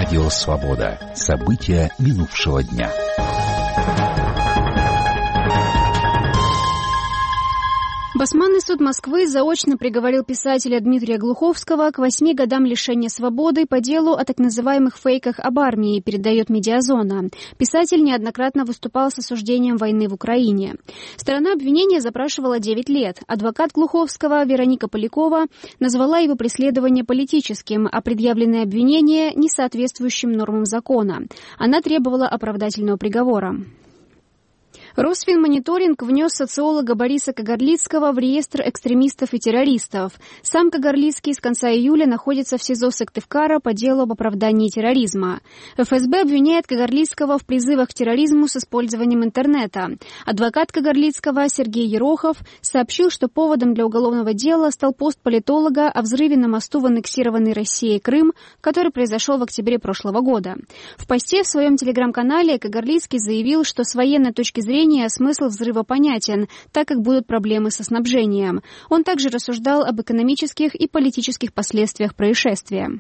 Радио «Свобода». События минувшего дня. Басманный суд Москвы заочно приговорил писателя Дмитрия Глуховского к 8 годам лишения свободы по делу о так называемых фейках об армии, передает «Медиазона». Писатель неоднократно выступал с осуждением войны в Украине. Сторона обвинения запрашивала 9 лет. Адвокат Глуховского Вероника Полякова назвала его преследование политическим, а предъявленное обвинение несоответствующим нормам закона. Она требовала оправдательного приговора. Росфинмониторинг внес социолога Бориса Кагарлицкого в реестр экстремистов и террористов. Сам Кагарлицкий с конца июля находится в СИЗО Сыктывкара по делу об оправдании терроризма. ФСБ обвиняет Кагарлицкого в призывах к терроризму с использованием интернета. Адвокат Кагарлицкого Сергей Ерохов сообщил, что поводом для уголовного дела стал пост политолога о взрыве на мосту в аннексированный Россией Крым, который произошел в октябре прошлого года. В посте в своем телеграм-канале Кагарлицкий заявил, что с военной точки зрения смысл взрыва понятен, так как будут проблемы со снабжением. Он также рассуждал об экономических и политических последствиях происшествия.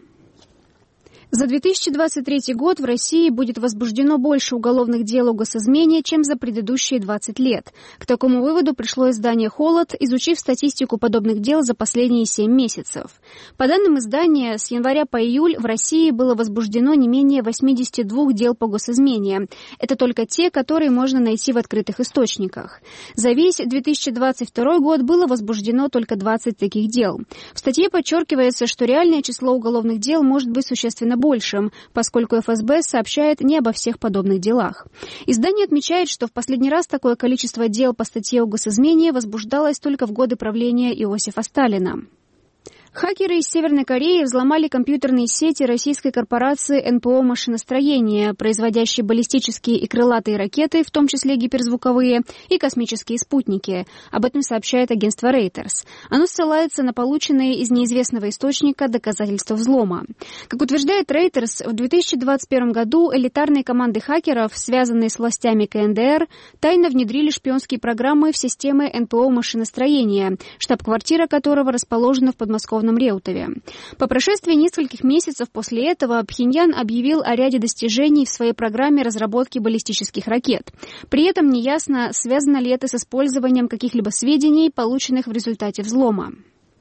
За 2023 год в России будет возбуждено больше уголовных дел о госизмене, чем за предыдущие 20 лет. К такому выводу пришло издание «Холод», изучив статистику подобных дел за последние 7 месяцев. По данным издания, с января по июль в России было возбуждено не менее 82 дел по госизмене. Это только те, которые можно найти в открытых источниках. За весь 2022 год было возбуждено только 20 таких дел. В статье подчеркивается, что реальное число уголовных дел может быть существенно большим, поскольку ФСБ сообщает не обо всех подобных делах. Издание отмечает, что в последний раз такое количество дел по статье о госизмене возбуждалось только в годы правления Иосифа Сталина. Хакеры из Северной Кореи взломали компьютерные сети российской корпорации НПО «Машиностроение», производящей баллистические и крылатые ракеты, в том числе гиперзвуковые, и космические спутники. Об этом сообщает агентство Reuters. Оно ссылается на полученные из неизвестного источника доказательства взлома. Как утверждает Reuters, в 2021 году элитарные команды хакеров, связанные с властями КНДР, тайно внедрили шпионские программы в системы НПО «Машиностроение», штаб-квартира которого расположена в подмосковном Реутове. По прошествии нескольких месяцев после этого Пхеньян объявил о ряде достижений в своей программе разработки баллистических ракет. При этом неясно, связано ли это с использованием каких-либо сведений, полученных в результате взлома.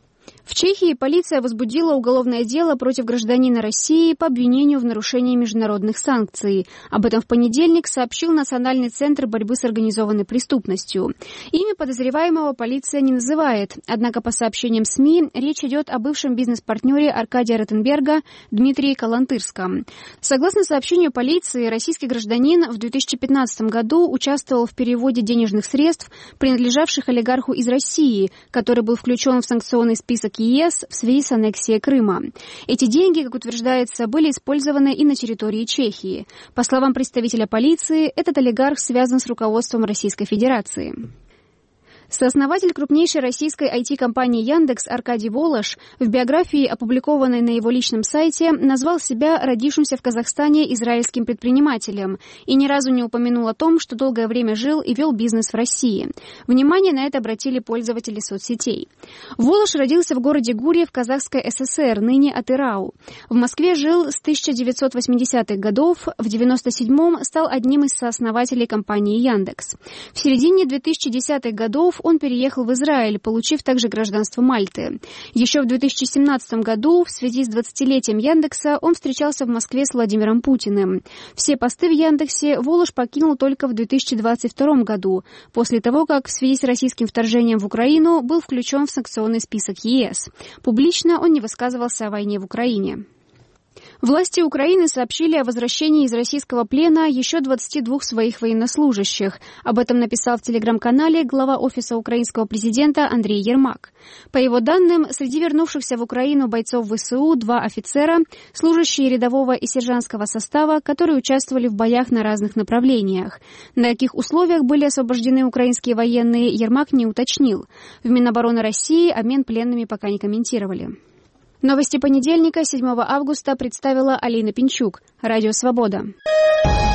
В Чехии полиция возбудила уголовное дело против гражданина России по обвинению в нарушении международных санкций. Об этом в понедельник сообщил Национальный центр борьбы с организованной преступностью. Имя подозреваемого полиция не называет, однако по сообщениям СМИ речь идет о бывшем бизнес-партнере Аркадия Ротенберга Дмитрии Калантырском. Согласно сообщению полиции, российский гражданин в 2015 году участвовал в переводе денежных средств, принадлежавших олигарху из России, который был включен в санкционный список ЕС в связи с аннексией Крыма. Эти деньги, как утверждается, были использованы и на территории Чехии. По словам представителя полиции, этот олигарх связан с руководством Российской Федерации. Сооснователь крупнейшей российской IT-компании «Яндекс» Аркадий Волош в биографии, опубликованной на его личном сайте, назвал себя родившимся в Казахстане израильским предпринимателем и ни разу не упомянул о том, что долгое время жил и вел бизнес в России. Внимание на это обратили пользователи соцсетей. Волош родился в городе Гурьев в Казахской ССР, ныне Атырау. В Москве жил с 1980-х годов, в 1997-м стал одним из сооснователей компании «Яндекс». В середине 2010-х годов он переехал в Израиль, получив также гражданство Мальты. Еще в 2017 году, в связи с 20-летием Яндекса, он встречался в Москве с Владимиром Путиным. Все посты в Яндексе Волош покинул только в 2022 году, после того, как в связи с российским вторжением в Украину был включен в санкционный список ЕС. Публично он не высказывался о войне в Украине. Власти Украины сообщили о возвращении из российского плена еще 22 своих военнослужащих. Об этом написал в телеграм-канале глава Офиса украинского президента Андрей Ермак. По его данным, среди вернувшихся в Украину бойцов ВСУ 2 офицера, служащие рядового и сержантского состава, которые участвовали в боях на разных направлениях. На каких условиях были освобождены украинские военные, Ермак не уточнил. В Минобороны России обмен пленными пока не комментировали. Новости понедельника, 7 августа, представила Алина Пинчук. Радио «Свобода».